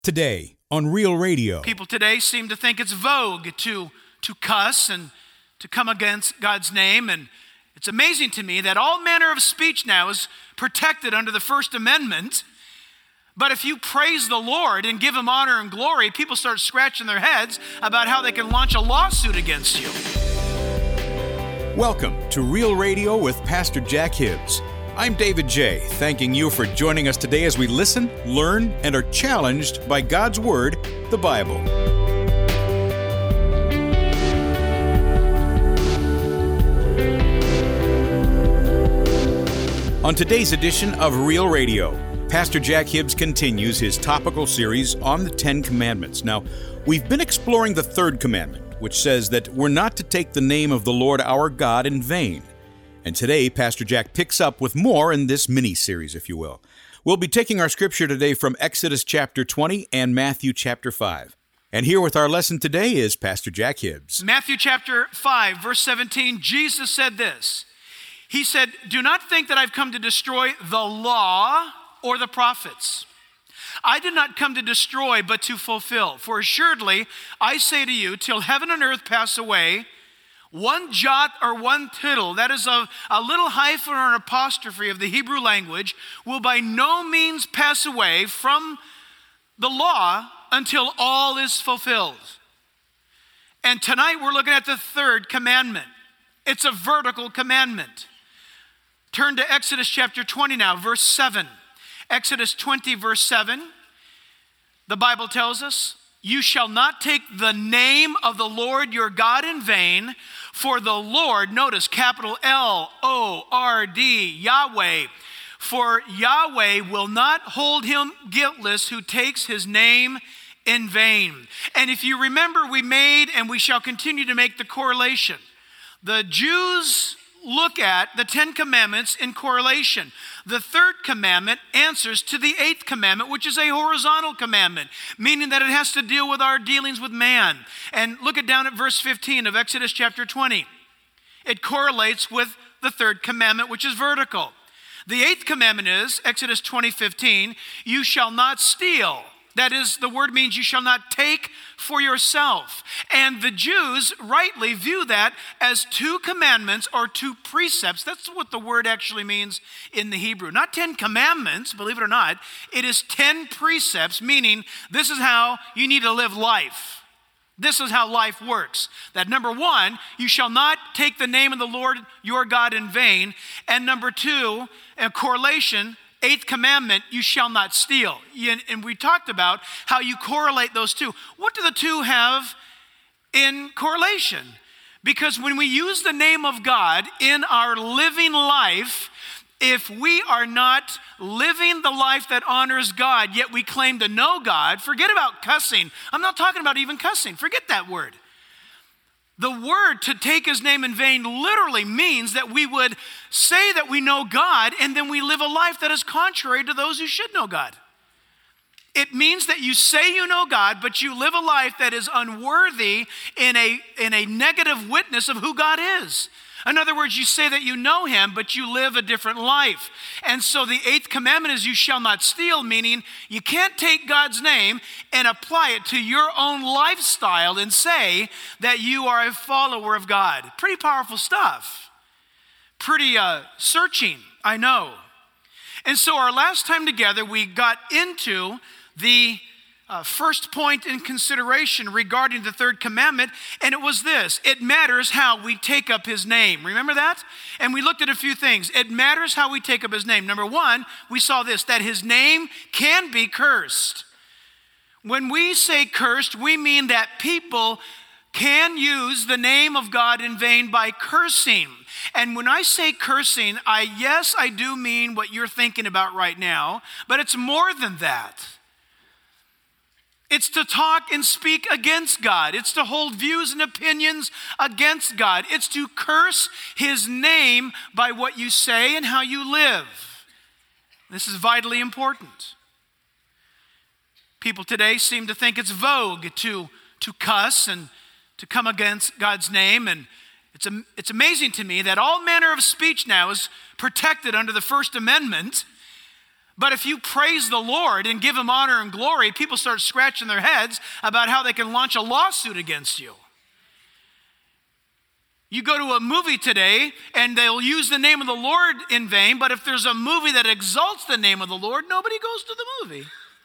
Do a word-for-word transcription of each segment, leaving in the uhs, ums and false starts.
Today on Real Radio. People today seem to think it's vogue to, to cuss and to come against God's name. And it's amazing to me that all manner of speech now is protected under the First Amendment. But if you praise the Lord and give him honor and glory, people start scratching their heads about how they can launch a lawsuit against you. Welcome to Real Radio with Pastor Jack Hibbs. I'm David J., thanking you for joining us today as we listen, learn, and are challenged by God's Word, the Bible. On today's edition of Real Radio, Pastor Jack Hibbs continues his topical series on the Ten Commandments. Now, we've been exploring the third commandment, which says that we're not to take the name of the Lord our God in vain. And today, Pastor Jack picks up with more in this mini-series, if you will. We'll be taking our scripture today from Exodus chapter twenty and Matthew chapter five. And here with our lesson today is Pastor Jack Hibbs. Matthew chapter five, verse seventeen, Jesus said this. He said, "Do not think that I've come to destroy the law or the prophets. I did not come to destroy, but to fulfill. For assuredly, I say to you, till heaven and earth pass away, one jot or one tittle, that is a, a little hyphen or an apostrophe of the Hebrew language, will by no means pass away from the law until all is fulfilled." And tonight we're looking at the third commandment. It's a vertical commandment. Turn to Exodus chapter twenty now, verse seven. Exodus twenty, verse seven. The Bible tells us, "You shall not take the name of the Lord your God in vain, for the Lord," notice capital L O R D, Yahweh, "for Yahweh will not hold him guiltless who takes his name in vain." And if you remember, we made and we shall continue to make the correlation. The Jews look at the Ten Commandments in correlation. The third commandment answers to the eighth commandment, which is a horizontal commandment, meaning that it has to deal with our dealings with man. And look at down at verse fifteen of Exodus chapter twenty. It correlates with the third commandment, which is vertical. The eighth commandment is, Exodus twenty fifteen, "You shall not steal." That is, the word means you shall not take for yourself. And the Jews rightly view that as two commandments or two precepts. That's what the word actually means in the Hebrew. Not ten commandments, believe it or not. It is ten precepts, meaning this is how you need to live life. This is how life works. That number one, you shall not take the name of the Lord your God in vain. And number two, a correlation, eighth commandment, you shall not steal. And we talked about how you correlate those two. What do the two have in correlation? Because when we use the name of God in our living life, if we are not living the life that honors God, yet we claim to know God, forget about cussing. I'm not talking about even cussing. Forget that word. The word to take his name in vain literally means that we would say that we know God and then we live a life that is contrary to those who should know God. It means that you say you know God, but you live a life that is unworthy in a, in a negative witness of who God is. In other words, you say that you know him, but you live a different life. And so the eighth commandment is you shall not steal, meaning you can't take God's name and apply it to your own lifestyle and say that you are a follower of God. Pretty powerful stuff. Pretty uh, searching, I know. And so our last time together, we got into the Uh, first point in consideration regarding the third commandment, and it was this: it matters how we take up his name. Remember that? And we looked at a few things. It matters how we take up his name. Number one, we saw this, that his name can be cursed. When we say cursed, we mean that people can use the name of God in vain by cursing. And when I say cursing, I yes, I do mean what you're thinking about right now, but it's more than that. It's to talk and speak against God. It's to hold views and opinions against God. It's to curse his name by what you say and how you live. This is vitally important. People today seem to think it's vogue to, to cuss and to come against God's name. And it's, it's amazing to me that all manner of speech now is protected under the First Amendment. But if you praise the Lord and give him honor and glory, people start scratching their heads about how they can launch a lawsuit against you. You go to a movie today and they'll use the name of the Lord in vain, but if there's a movie that exalts the name of the Lord, nobody goes to the movie.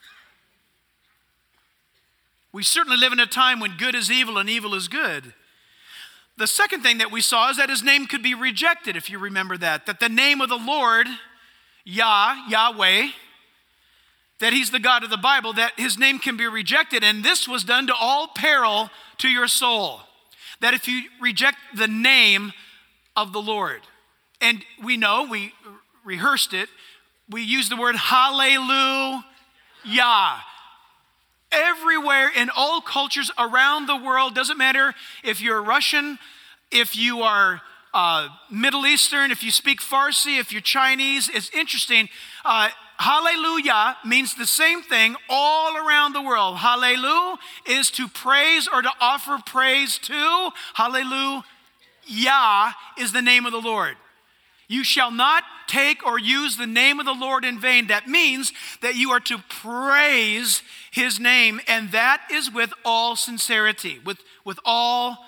We certainly live in a time when good is evil and evil is good. The second thing that we saw is that his name could be rejected, if you remember that. That the name of the Lord, Yah, Yahweh, that he's the God of the Bible, that his name can be rejected. And this was done to all peril to your soul. That if you reject the name of the Lord. And we know, we rehearsed it, we use the word hallelujah. Everywhere in all cultures around the world, doesn't matter if you're Russian, if you are uh, Middle Eastern, if you speak Farsi, if you're Chinese. It's interesting. Uh, hallelujah means the same thing all around the world. Hallelujah is to praise or to offer praise to. Hallelujah is the name of the Lord. You shall not take or use the name of the Lord in vain. That means that you are to praise his name, and that is with all sincerity, with, with all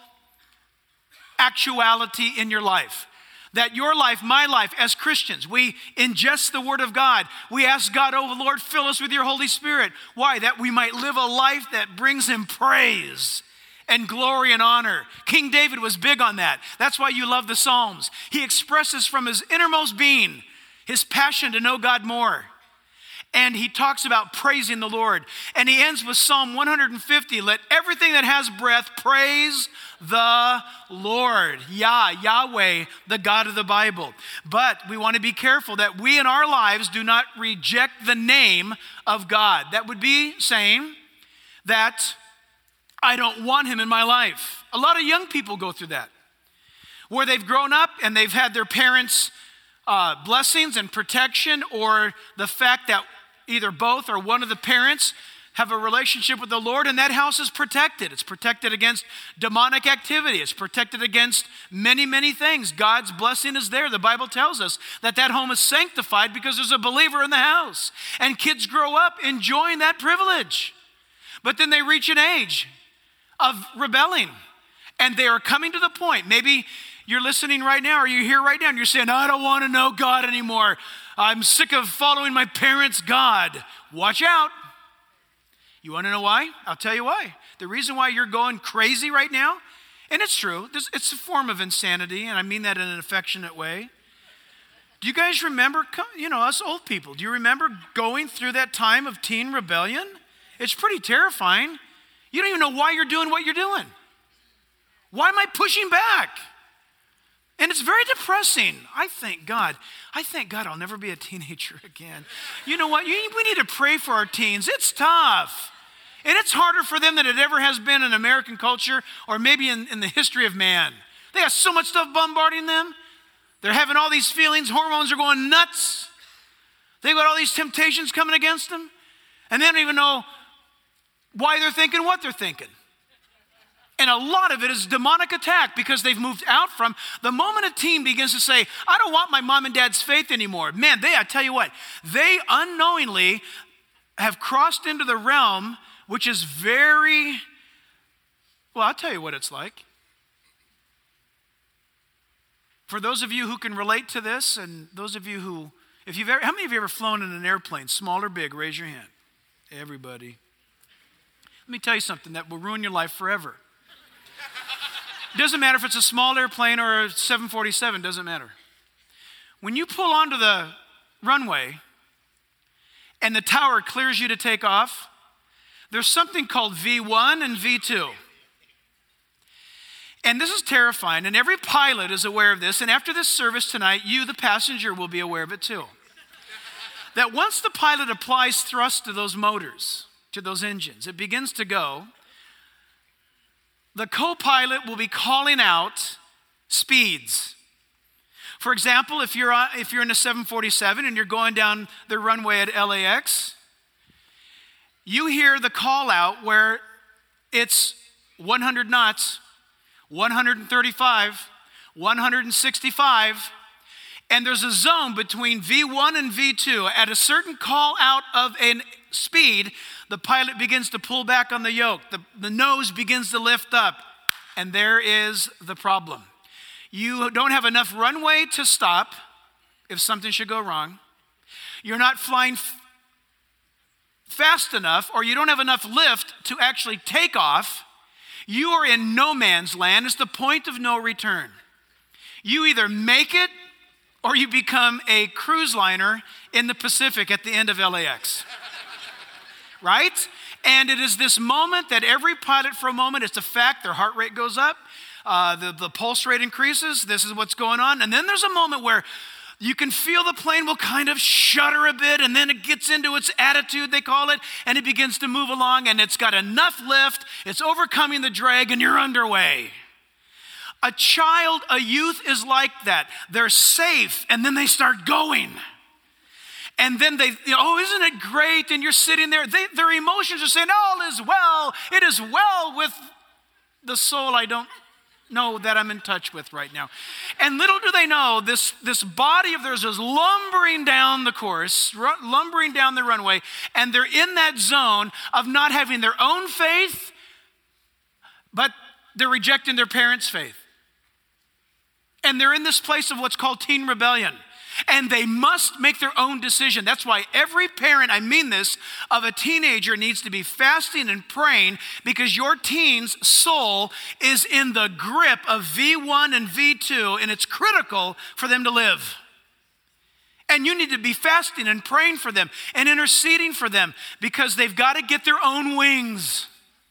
actuality in your life. That your life, my life, as Christians, we ingest the word of God. We ask God, oh Lord, fill us with your Holy Spirit. Why? That we might live a life that brings him praise and glory and honor. King David was big on that. That's why you love the Psalms. He expresses from his innermost being his passion to know God more. And he talks about praising the Lord. And he ends with Psalm one hundred fifty. Let everything that has breath praise the Lord. Yah, Yahweh, the God of the Bible. But we want to be careful that we in our lives do not reject the name of God. That would be saying that I don't want him in my life. A lot of young people go through that, where they've grown up and they've had their parents' uh, blessings and protection, or the fact that either both or one of the parents have a relationship with the Lord, and that house is protected. It's protected against demonic activity. It's protected against many, many things. God's blessing is there. The Bible tells us that that home is sanctified because there's a believer in the house. And kids grow up enjoying that privilege. But then they reach an age of rebelling, and they are coming to the point. Maybe you're listening right now, or you're here right now, and you're saying, I don't want to know God anymore. I'm sick of following my parents' God. Watch out. You want to know why? I'll tell you why. The reason why you're going crazy right now, and it's true, it's a form of insanity, and I mean that in an affectionate way. Do you guys remember, you know, us old people, do you remember going through that time of teen rebellion? It's pretty terrifying. You don't even know why you're doing what you're doing. Why am I pushing back? And it's very depressing. I thank God. I thank God I'll never be a teenager again. You know what? We need to pray for our teens. It's tough. And it's harder for them than it ever has been in American culture, or maybe in, in the history of man. They got so much stuff bombarding them. They're having all these feelings. Hormones are going nuts. They've got all these temptations coming against them. And they don't even know why they're thinking what they're thinking. And a lot of it is demonic attack, because they've moved out from the moment a teen begins to say, I don't want my mom and dad's faith anymore. Man, they, I tell you what, they unknowingly have crossed into the realm, which is very, well, I'll tell you what it's like. For those of you who can relate to this, and those of you who, if you've ever, how many of you ever flown in an airplane, small or big? Raise your hand. Everybody. Let me tell you something that will ruin your life forever. Doesn't matter if it's a small airplane or a seven forty-seven, doesn't matter. When you pull onto the runway and the tower clears you to take off, there's something called V one and V two. And this is terrifying, and every pilot is aware of this, and after this service tonight, you, the passenger, will be aware of it too. That once the pilot applies thrust to those motors, to those engines, it begins to go. The co-pilot will be calling out speeds. For example, if you're on, if you're in a seven forty-seven and you're going down the runway at L A X, you hear the call out where it's one hundred knots, one hundred thirty-five, one hundred sixty-five, And there's a zone between V one and V two. At a certain call out of a speed, the pilot begins to pull back on the yoke. The, the nose begins to lift up. And there is the problem. You don't have enough runway to stop if something should go wrong. You're not flying f- fast enough, or you don't have enough lift to actually take off. You are in no man's land. It's the point of no return. You either make it or you become a cruise liner in the Pacific at the end of L A X. Right? And it is this moment that every pilot for a moment, it's a fact, their heart rate goes up, uh, the, the pulse rate increases, this is what's going on. And then there's a moment where you can feel the plane will kind of shudder a bit, and then it gets into its attitude, they call it, and it begins to move along, and it's got enough lift, it's overcoming the drag, and you're underway. A child, a youth is like that. They're safe, and then they start going. And then they, you know, oh, isn't it great? And you're sitting there. They, their emotions are saying, all is well. It is well with the soul I don't know that I'm in touch with right now. And little do they know, this, this body of theirs is lumbering down the course, r- lumbering down the runway, and they're in that zone of not having their own faith, but they're rejecting their parents' faith. And they're in this place of what's called teen rebellion. And they must make their own decision. That's why every parent, I mean this, of a teenager needs to be fasting and praying, because your teen's soul is in the grip of V one and V two, and it's critical for them to live. And you need to be fasting and praying for them and interceding for them, because they've got to get their own wings.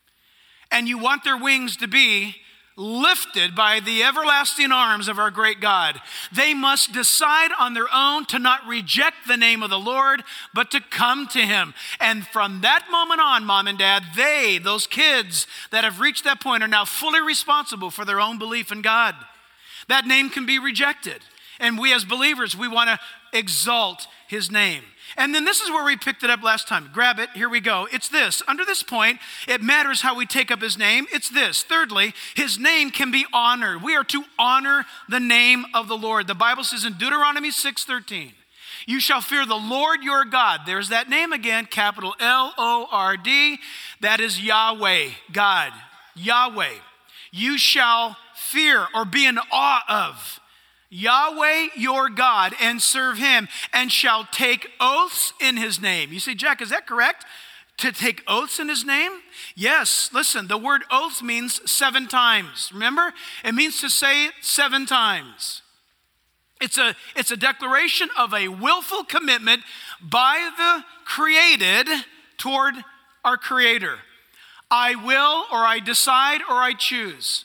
And you want their wings to be lifted by the everlasting arms of our great God. They must decide on their own to not reject the name of the Lord, but to come to him. And from that moment on, mom and dad, they, those kids that have reached that point, are now fully responsible for their own belief in God. That name can be rejected. And we as believers, we want to exalt his name. And then this is where we picked it up last time. Grab it. Here we go. It's this. Under this point, it matters how we take up his name. It's this. Thirdly, his name can be honored. We are to honor the name of the Lord. The Bible says in Deuteronomy six thirteen, you shall fear the Lord your God. There's that name again, capital L O R D. That is Yahweh, God, Yahweh. You shall fear or be in awe of Yahweh your God, and serve him, and shall take oaths in his name. You say, Jack, is that correct? To take oaths in his name? Yes, listen, the word oath means seven times. Remember? It means to say it seven times. It's a, it's a declaration of a willful commitment by the created toward our Creator. I will, or I decide, or I choose.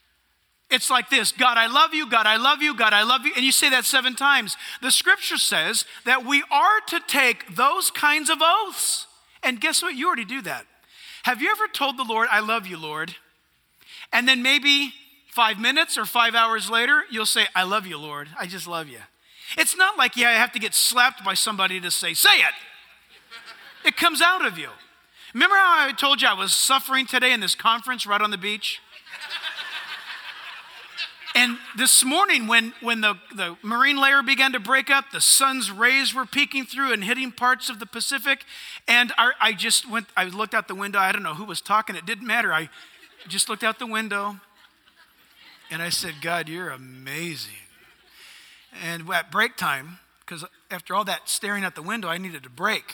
It's like this: God, I love you, God, I love you, God, I love you. And you say that seven times. The scripture says that we are to take those kinds of oaths. And guess what? You already do that. Have you ever told the Lord, I love you, Lord? And then maybe five minutes or five hours later, you'll say, I love you, Lord. I just love you. It's not like, yeah, I have to get slapped by somebody to say, say it. It comes out of you. Remember how I told you I was suffering today in this conference right on the beach? And this morning, when, when the, the marine layer began to break up, the sun's rays were peeking through and hitting parts of the Pacific. And I, I just went, I looked out the window. I don't know who was talking. It didn't matter. I just looked out the window and I said, God, you're amazing. And at break time, because after all that staring out the window, I needed a break.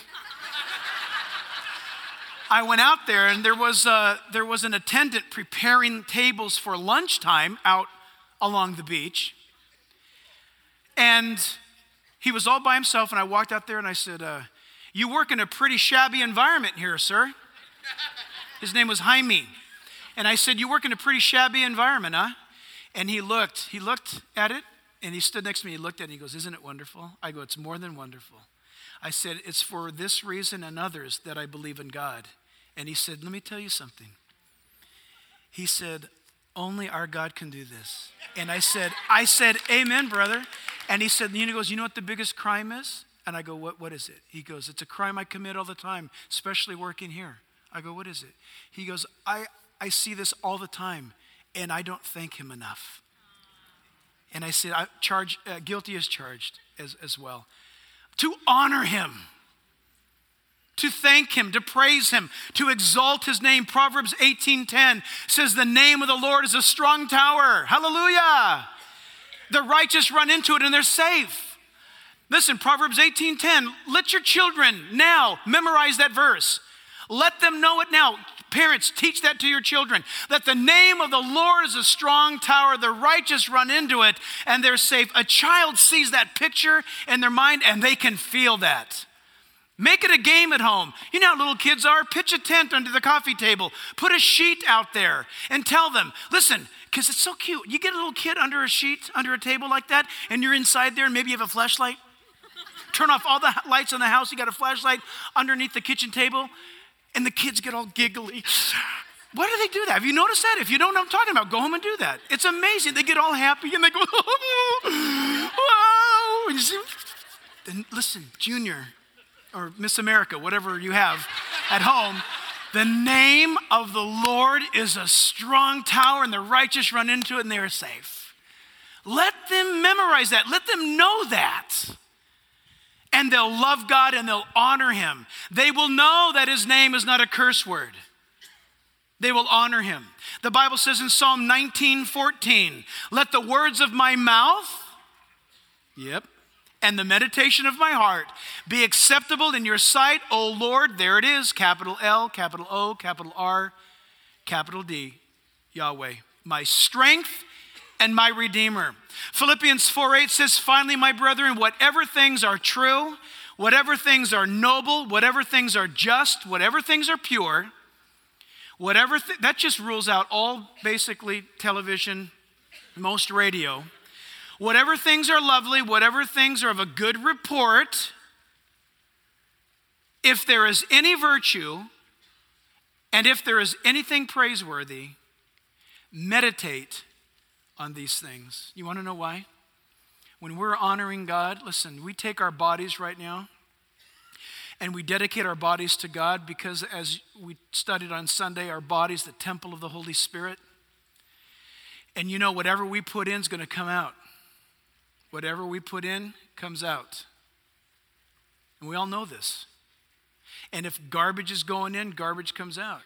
I went out there, and there was, a, there was an attendant preparing tables for lunchtime out along the beach. And he was all by himself, and I walked out there and I said, uh, you work in a pretty shabby environment here, sir. His name was Jaime. And I said, you work in a pretty shabby environment, huh? And he looked, he looked at it, and he stood next to me, he looked at it, and he goes, isn't it wonderful? I go, it's more than wonderful. I said, it's for this reason and others that I believe in God. And he said, let me tell you something. He said, only our God can do this. And I said, I said, amen, brother. And he said, and he goes, you know what the biggest crime is? And I go, what, what is it? He goes, it's a crime I commit all the time, especially working here. I go, what is it? He goes, I, I see this all the time, and I don't thank him enough. and I said, I charge, uh, guilty as charged as, as well. To honor him, to thank him, to praise him, to exalt his name. Proverbs eighteen ten says, the name of the Lord is a strong tower. Hallelujah. The righteous run into it and they're safe. Listen, Proverbs eighteen ten, let your children now memorize that verse. Let them know it now. Parents, teach that to your children, that the name of the Lord is a strong tower. The righteous run into it and they're safe. A child sees that picture in their mind and they can feel that. Make it a game at home. You know how little kids are? Pitch a tent under the coffee table. Put a sheet out there and tell them, listen, because it's so cute. You get a little kid under a sheet, under a table like that, and you're inside there and maybe you have a flashlight. Turn off all the lights in the house. You got a flashlight underneath the kitchen table. And the kids get all giggly. Why do they do that? Have you noticed that? If you don't know what I'm talking about, go home and do that. It's amazing. They get all happy and they go, whoa. And you see, then listen, Junior or Miss America, whatever you have at home, the name of the Lord is a strong tower and the righteous run into it and they are safe. Let them memorize that. Let them know that. And they'll love God and they'll honor him. They will know that his name is not a curse word. They will honor him. The Bible says in Psalm nineteen fourteen, let the words of my mouth, yep, and the meditation of my heart be acceptable in your sight, O Lord. There it is, capital L, capital O, capital R, capital D, Yahweh, my strength and my Redeemer. Philippians four eight says, finally, my brethren, whatever things are true, whatever things are noble, whatever things are just, whatever things are pure, whatever, th- that just rules out all basically television, most radio. Whatever things are lovely, whatever things are of a good report, if there is any virtue, and if there is anything praiseworthy, meditate on these things. You want to know why? When we're honoring God, listen, we take our bodies right now and we dedicate our bodies to God because, as we studied on Sunday, our body is the temple of the Holy Spirit. And you know, whatever we put in is going to come out. Whatever we put in comes out. And we all know this. And if garbage is going in, garbage comes out.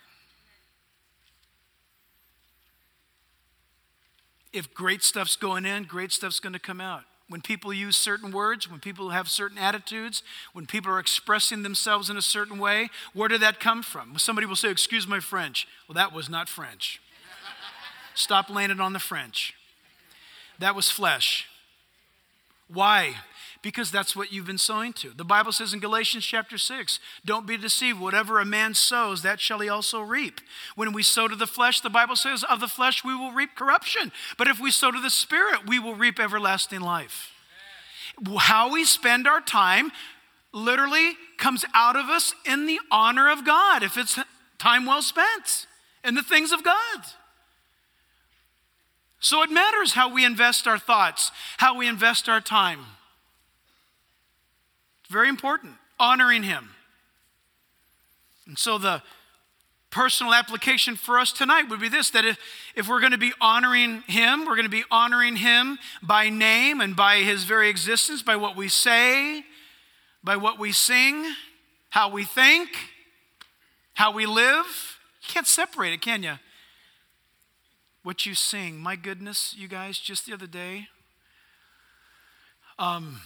If great stuff's going in, great stuff's going to come out. When people use certain words, when people have certain attitudes, when people are expressing themselves in a certain way, where did that come from? Somebody will say, excuse my French. Well, that was not French. Stop laying it on the French. That was flesh. Why? Because that's what you've been sowing to. The Bible says in Galatians chapter six, don't be deceived. Whatever a man sows, that shall he also reap. When we sow to the flesh, the Bible says, of the flesh we will reap corruption. But if we sow to the Spirit, we will reap everlasting life. How we spend our time literally comes out of us in the honor of God, if it's time well spent in the things of God. So it matters how we invest our thoughts, how we invest our time. Very important, honoring him. And so the personal application for us tonight would be this, that if, if we're going to be honoring him, we're going to be honoring him by name and by his very existence, by what we say, by what we sing, how we think, how we live. You can't separate it, can you? What you sing, my goodness, you guys, just the other day, um,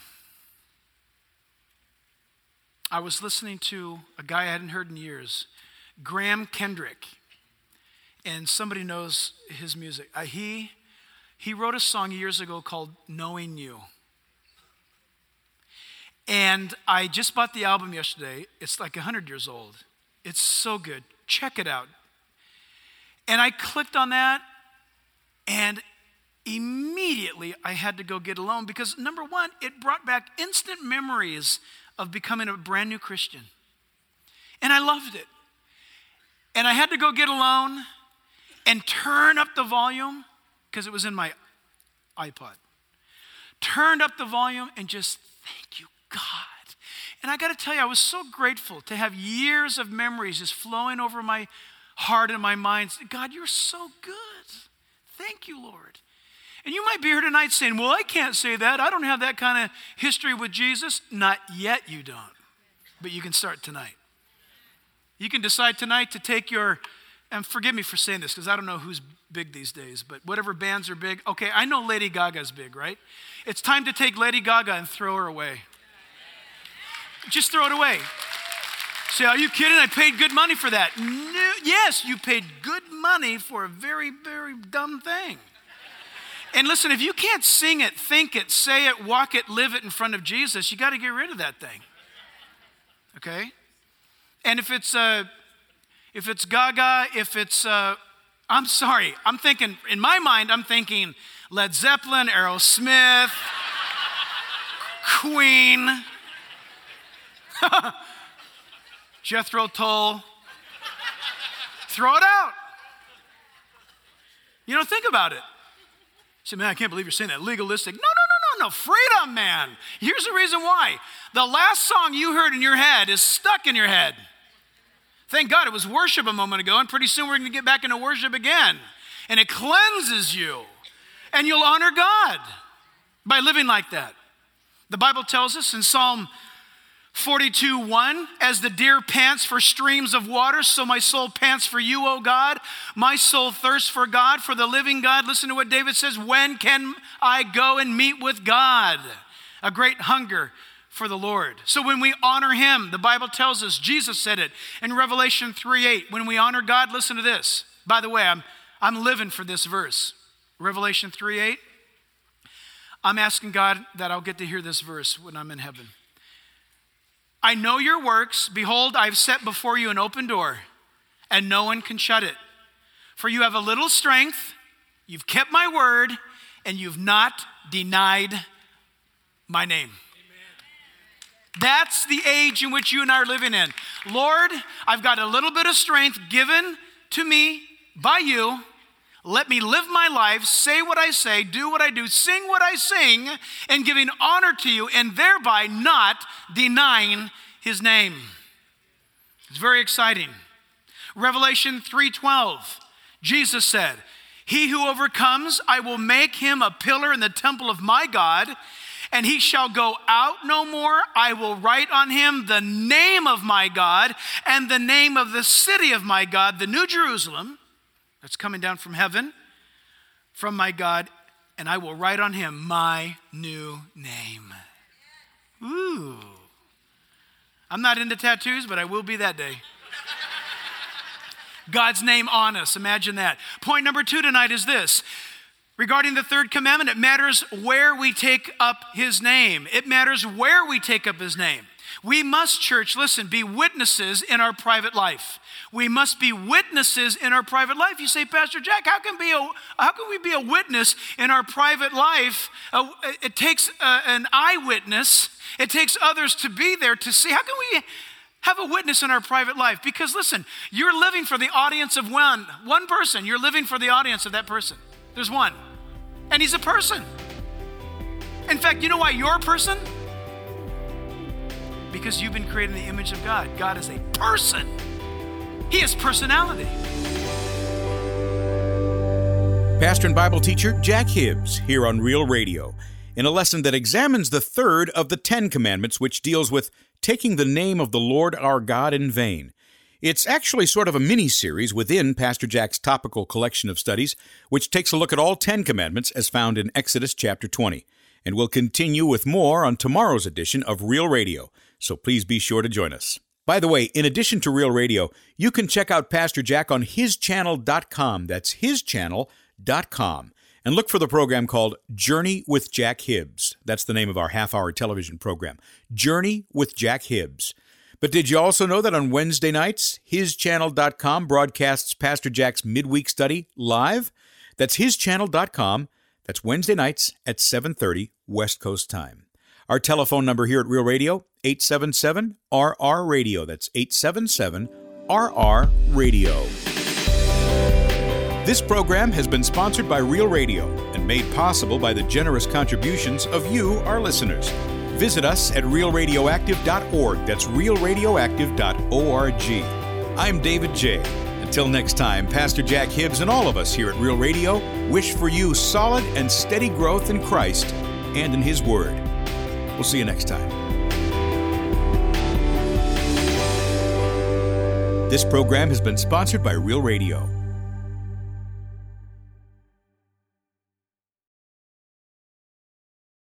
I was listening to a guy I hadn't heard in years, Graham Kendrick, and somebody knows his music. Uh, he, he wrote a song years ago called Knowing You. And I just bought the album yesterday. It's like one hundred years old. It's so good. Check it out. And I clicked on that, and immediately I had to go get alone because, number one, it brought back instant memories of becoming a brand new Christian. And I loved it. And I had to go get alone and turn up the volume because it was in my iPod. Turned up the volume and just, thank you, God. And I got to tell you, I was so grateful to have years of memories just flowing over my heart and my mind. God, you're so good. Thank you, Lord. And you might be here tonight saying, well, I can't say that. I don't have that kind of history with Jesus. Not yet you don't. But you can start tonight. You can decide tonight to take your, and forgive me for saying this because I don't know who's big these days, but whatever bands are big. Okay, I know Lady Gaga's big, right? It's time to take Lady Gaga and throw her away. Just throw it away. Say, are you kidding? I paid good money for that. No, yes, you paid good money for a very, very dumb thing. And listen, if you can't sing it, think it, say it, walk it, live it in front of Jesus, you got to get rid of that thing. Okay? And if it's uh, if it's Gaga, if it's, uh, I'm sorry, I'm thinking, in my mind, I'm thinking Led Zeppelin, Aerosmith, Queen, Jethro Tull. Throw it out. You know, think about it. You say, man, I can't believe you're saying that. Legalistic. No, no, no, no, no. Freedom, man. Here's the reason why. The last song you heard in your head is stuck in your head. Thank God it was worship a moment ago, and pretty soon we're going to get back into worship again. And it cleanses you. And you'll honor God by living like that. The Bible tells us in Psalm forty-two one, as the deer pants for streams of water, so my soul pants for you, O God. My soul thirsts for God, for the living God. Listen to what David says, when can I go and meet with God? A great hunger for the Lord. So when we honor him, the Bible tells us, Jesus said it in Revelation three eight, when we honor God, listen to this. By the way, I'm, I'm living for this verse. Revelation three eight. I'm asking God that I'll get to hear this verse when I'm in heaven. I know your works. Behold, I've set before you an open door, and no one can shut it. For you have a little strength, you've kept my word, and you've not denied my name. Amen. That's the age in which you and I are living in. Lord, I've got a little bit of strength given to me by you. Let me live my life, say what I say, do what I do, sing what I sing, and giving honor to you, and thereby not denying his name. It's very exciting. Revelation three twelve, Jesus said, he who overcomes, I will make him a pillar in the temple of my God, and he shall go out no more. I will write on him the name of my God and the name of the city of my God, the New Jerusalem, that's coming down from heaven, from my God, and I will write on him my new name. Ooh. I'm not into tattoos, but I will be that day. God's name on us, imagine that. Point number two tonight is this. Regarding the third commandment, it matters where we take up his name. It matters where we take up his name. We must, church, listen, be witnesses in our private life. We must be witnesses in our private life. You say, Pastor Jack, how can, be a, how can we be a witness in our private life? Uh, it takes uh, an eyewitness. It takes others to be there to see. How can we have a witness in our private life? Because listen, you're living for the audience of one, one person. You're living for the audience of that person. There's one. And he's a person. In fact, you know why you're a person? Because you've been created in the image of God. God is a person. He has personality. Pastor and Bible teacher Jack Hibbs here on Real Radio in a lesson that examines the third of the Ten Commandments, which deals with taking the name of the Lord our God in vain. It's actually sort of a mini-series within Pastor Jack's topical collection of studies, which takes a look at all Ten Commandments as found in Exodus chapter twenty. And we'll continue with more on tomorrow's edition of Real Radio, so please be sure to join us. By the way, in addition to Real Radio, you can check out Pastor Jack on his channel dot com. That's his channel dot com. And look for the program called Journey with Jack Hibbs. That's the name of our half-hour television program, Journey with Jack Hibbs. But did you also know that on Wednesday nights, his channel dot com broadcasts Pastor Jack's midweek study live? That's his channel dot com. That's Wednesday nights at seven thirty West Coast time. Our telephone number here at Real Radio, eight seven seven R R Radio. That's eight seven seven R R Radio. This program has been sponsored by Real Radio and made possible by the generous contributions of you, our listeners. Visit us at real radioactive dot org. That's real radioactive dot org. I'm David J., and Till next time, Pastor Jack Hibbs and all of us here at Real Radio wish for you solid and steady growth in Christ and in His Word. We'll see you next time. This program has been sponsored by Real Radio.